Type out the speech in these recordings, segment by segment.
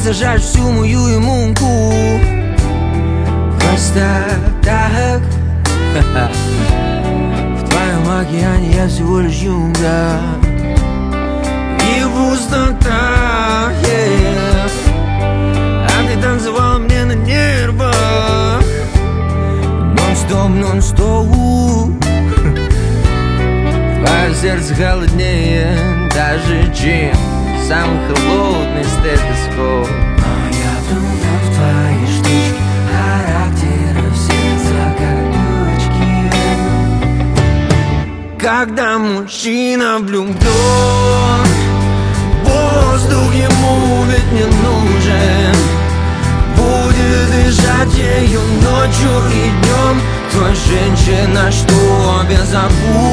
сожрать всю мою иммунку. Просто так. В твоем океане я всего лишь юнга и пустота, yeah. А ты танцевала мне на нервах нон-стоп, нон-стоп. Твое сердце холоднее даже, чем самый холодный стетоскоп. Но я влюблен в твои штучки, характеры все закорючки. Когда мужчина влюблен, воздух ему ведь не нужен. Будет дышать ею ночью и днем. Твоя женщина, что безоружен.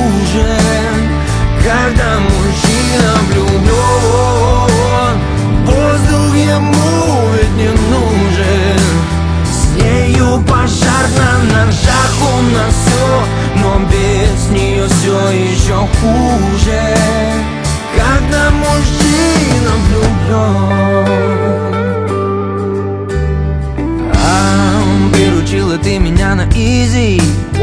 Когда мужчина влюблен, воздух ему ведь не нужен. С нею пожар на ножах, у нас все, но без нее все еще хуже. Когда мужчина влюблен. Приручила ты меня на изи,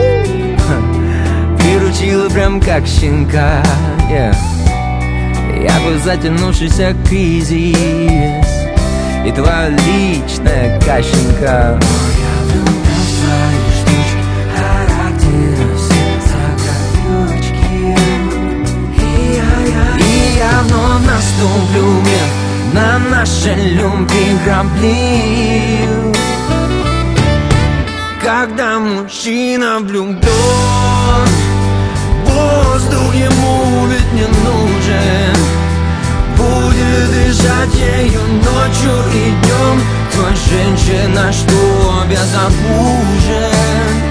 приручила прям как щенка, yeah. Я бы затянувшийся кризис и твоя личная кащенка. Но я влюблен в твои штучки, характеры все закорючки. И я вновь наступлю на наши любви грабли. Когда мужчина влюблен, воздух ему ведь не нужен. Будет дышать ею ночью и днем. Твоя женщина, что безоружен.